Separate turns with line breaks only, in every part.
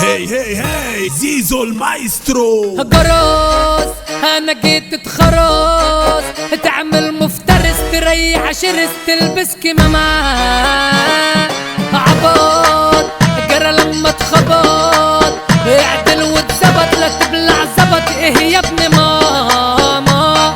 هي زيزو المايسترو
جرس انا جيت اتخرس تعمل مفترس تريح شرس تلبس كمامة عبط جرى لما اتخبط اعدل واتزبط لا تبلع زبط ايه يا ابن ماما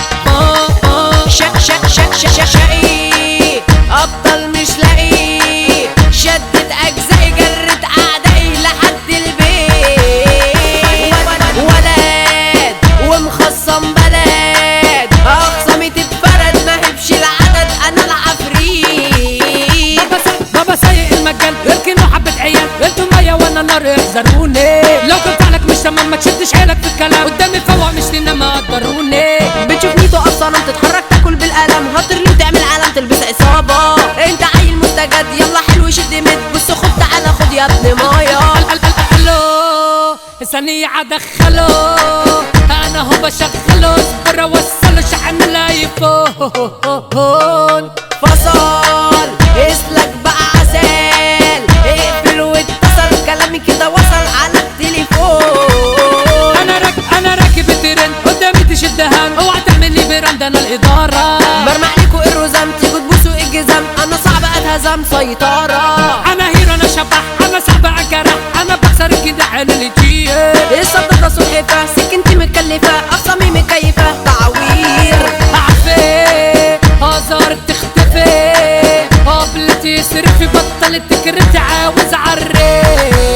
شقي ابطل مش لاقي شدت اجزائي جرت اعدائي لحد البيت ولد ومخصم بلد اخصامي تتفرد ما هبش العدد انا العفريت بابا سايق المجال اركنوا حبة عيال انتوا مية وانا نار احذروني لو كنت عليك مش تمام ما تشدش حيلك في الكلام قدامي فوق مش لينا ما قدروني
بتشوفني تقف صنم تتحرك تاكل بالقلم هطر لي وتعمل علم تلبس عصابة انت عيل مستجد يلا حلو شد مد بص خد تعالى خد يا ابن مايا
الو ثانية ادخله انا هو بشغله اصبر اوصله شحن الايفون
فصل اسلك بقى عسل اقفل واتصل كلامي كده وصل على التليفون
انا راكب الترند قدامي تشدهان اوعى تعمل لي براند انا الاداره
برمع لكوا الرزام تيجوا تبوسوا الجزام انا صعب اتهزم سيطره
انا هيرو انا شبح انا صعب اجرح انا بكسر كده حلو الجيه
الصدقه سلحفه سكنتي متكلفه اخصامي مكيفه تعوير
عفي هزار تختفي قبلتي صرفي بطلت تكرتي عاوز عري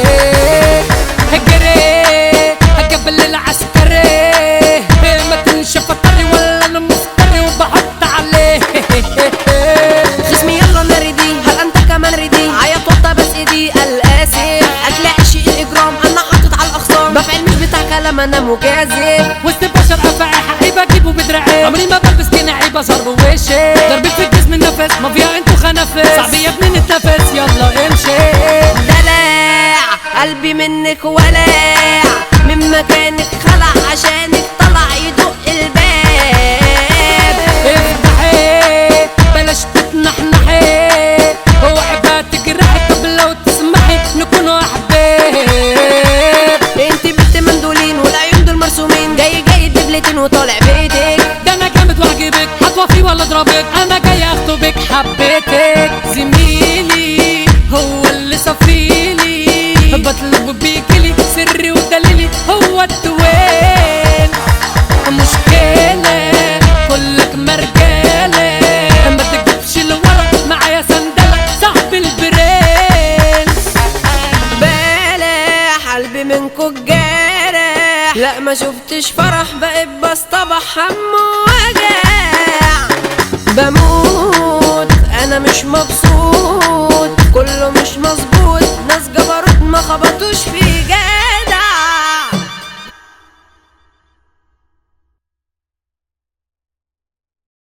هجري قبل العسكري ما تنشف طري ولا انا مفتري وبحط عليه
خصمي يلا نردي هل انت كمان ردي عيط وطى بس ايدي الاسف اكل عشي الاجرام انا حاطط على الاخصام بفعل مش بتاع كلام انا مجازف
وسط بشر افاعي حقي بجيبه بدراعي عمري ما بلبس جناحي بظهر بوشي ضربي في الجسم النفس ما فيها انتو خنافس صعب يا ابني نتنفس يلا امشي
دلع قلبي منك ولع من مكانك خلع عشانك طلع يدق الباب
افتحي بلاش تتنحنحي اوعي بقى تجرحي طب لو تسمحي نكونوا احباب
انت بنت مندولين والعيون دول مرسومين جاي دبلتين وطالع بيتك
ده انا جامد واعجبك هتوفي ولا اضربك انا جاي اخطبك حبيتك زميلي هو اللي صفيلي بطلب بيجيلي سري ودليلي هو التوين مشكلة كلك مرجالة ما تجيبش لورا معايا سندلة صاحب البرنس
بلح قلبي منكو الجارح لا ما شفتش فرح بقيت بصطبح هم وجع بموت انا مش مبسوط كله مش مظبوط ناس جبروت ما خبطوش في جاه